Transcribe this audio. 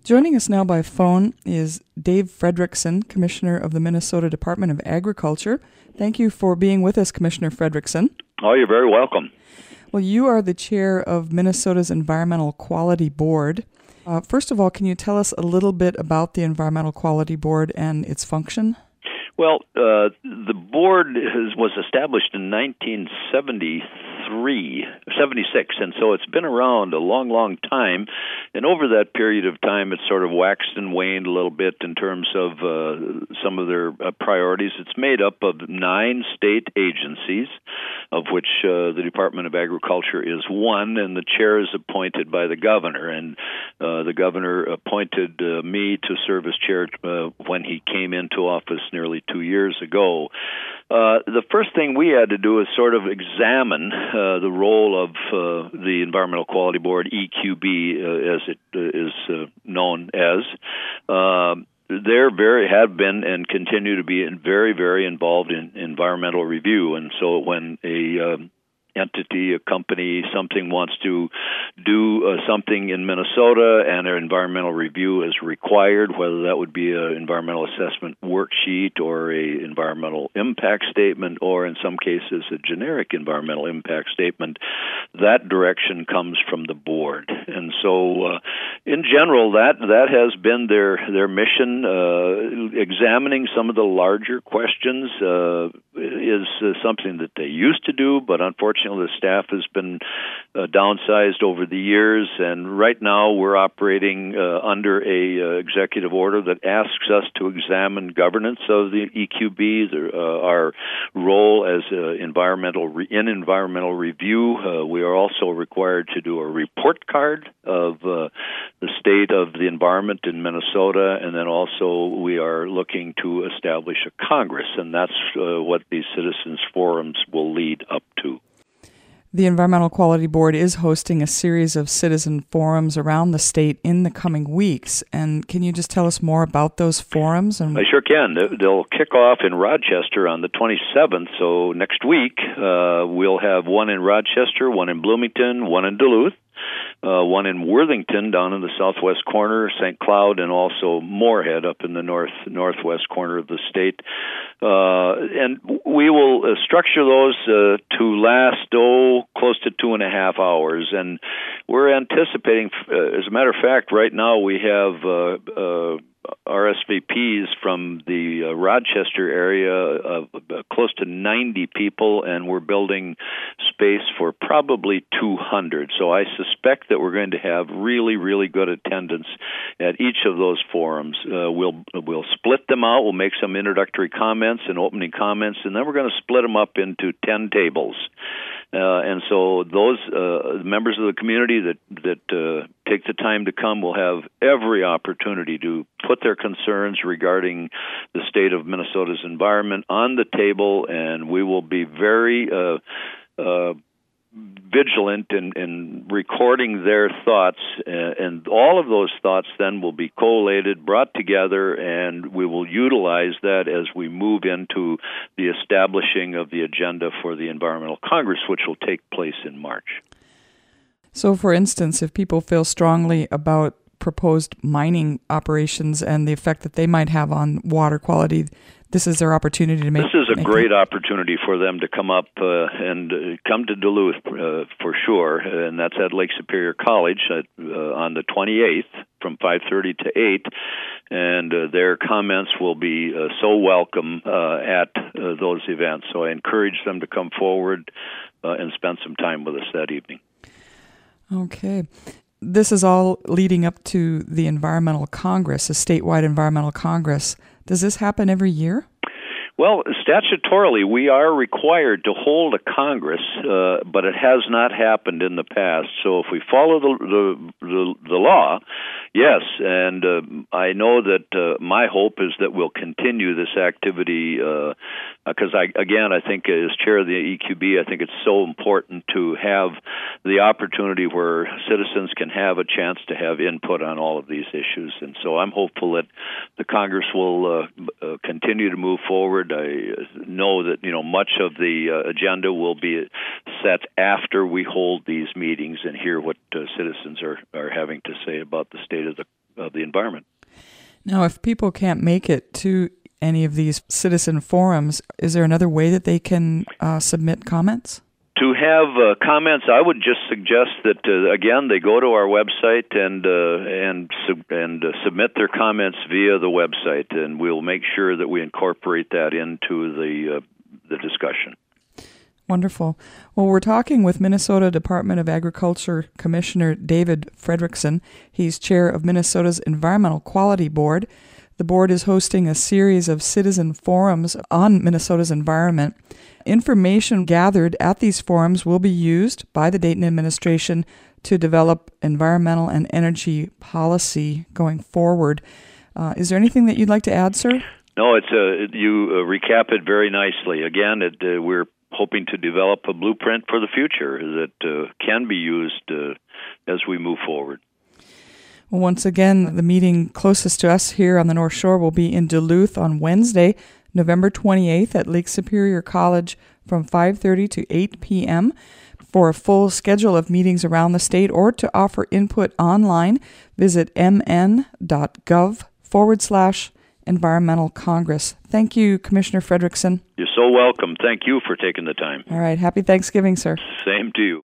Joining us now by phone is Dave Fredrickson, Commissioner of the Minnesota Department of Agriculture. Thank you for being with us, Commissioner Fredrickson. Oh, you're very welcome. Well, you are the chair of Minnesota's Environmental Quality Board. First of all, can you tell us a little bit about the Environmental Quality Board and its function? Well, the board was established in 76, and so it's been around a long, long time. And over that period of time, it's sort of waxed and waned a little bit in terms of some of their priorities. It's made up of 9 state agencies, of which the Department of Agriculture is one, and the chair is appointed by the governor. And the governor appointed me to serve as chair when he came into office nearly 2 years ago. The first thing we had to do is sort of examine the role of the Environmental Quality Board, EQB, as it is known as. Have been and continue to be very, very involved in environmental review. And so when a entity, a company, something wants to do something in Minnesota and an environmental review is required, whether that would be an environmental assessment worksheet or a environmental impact statement, or in some cases a generic environmental impact statement, that direction comes from the board. And so in general, that has been their mission. Examining some of the larger questions is something that they used to do, but unfortunately the staff has been downsized over the years, and right now we're operating under a executive order that asks us to examine governance of the EQB, our role as environmental review. We are also required to do a report card of the state of the environment in Minnesota, and then also we are looking to establish a Congress, and that's what these citizens forums will lead up to. The Environmental Quality Board is hosting a series of citizen forums around the state in the coming weeks. And can you just tell us more about those forums? I sure can. They'll kick off in Rochester on the 27th. So next week, we'll have one in Rochester, one in Bloomington, one in Duluth, one in Worthington down in the southwest corner, St. Cloud, and also Moorhead up in the northwest corner of the state. And we will structure those to last, close to 2.5 hours. And we're anticipating, as a matter of fact, right now we have RSVPs from the Rochester area of close to 90 people, and we're building space for probably 200. So I suspect that we're going to have really, really good attendance at each of those forums. We'll split them out. We'll make some introductory comments and opening comments, and then we're going to split them up into 10 tables. And so those members of the community that take the time to come will have every opportunity to put their concerns regarding the state of Minnesota's environment on the table, and we will be very vigilant in recording their thoughts, and all of those thoughts then will be collated, brought together, and we will utilize that as we move into the establishing of the agenda for the Environmental Congress, which will take place in March. So, for instance, if people feel strongly about proposed mining operations and the effect that they might have on water quality, this is their opportunity to make... This is a great opportunity for them to come up and come to Duluth for sure, and that's at Lake Superior College on the 28th from 5:30 to 8, and their comments will be so welcome at those events. So I encourage them to come forward and spend some time with us that evening. Okay. This is all leading up to the Environmental Congress, a statewide Environmental Congress. Does this happen every year? Well, statutorily, we are required to hold a Congress, but it has not happened in the past. So if we follow the law, yes, and I know that my hope is that we'll continue this activity because, I think as chair of the EQB, I think it's so important to have the opportunity where citizens can have a chance to have input on all of these issues. And so I'm hopeful that the Congress will continue to move forward. I know that much of the agenda will be set after we hold these meetings and hear what citizens are having to say about the state of the the environment. Now, if people can't make it to any of these citizen forums, is there another way that they can submit comments? To have comments, I would just suggest that again they go to our website and submit their comments via the website, and we'll make sure that we incorporate that into the discussion. Wonderful. Well, we're talking with Minnesota Department of Agriculture Commissioner David Fredrickson. He's chair of Minnesota's Environmental Quality Board. The board is hosting a series of citizen forums on Minnesota's environment. Information gathered at these forums will be used by the Dayton administration to develop environmental and energy policy going forward. Is there anything that you'd like to add, sir? No, you recap it very nicely. Again, we're hoping to develop a blueprint for the future that can be used as we move forward. Well, once again, the meeting closest to us here on the North Shore will be in Duluth on Wednesday, November 28th at Lake Superior College from 5:30 to 8 p.m. For a full schedule of meetings around the state or to offer input online, visit mn.gov/Environmental Congress. Thank you, Commissioner Fredrickson. You're so welcome. Thank you for taking the time. All right. Happy Thanksgiving, sir. Same to you.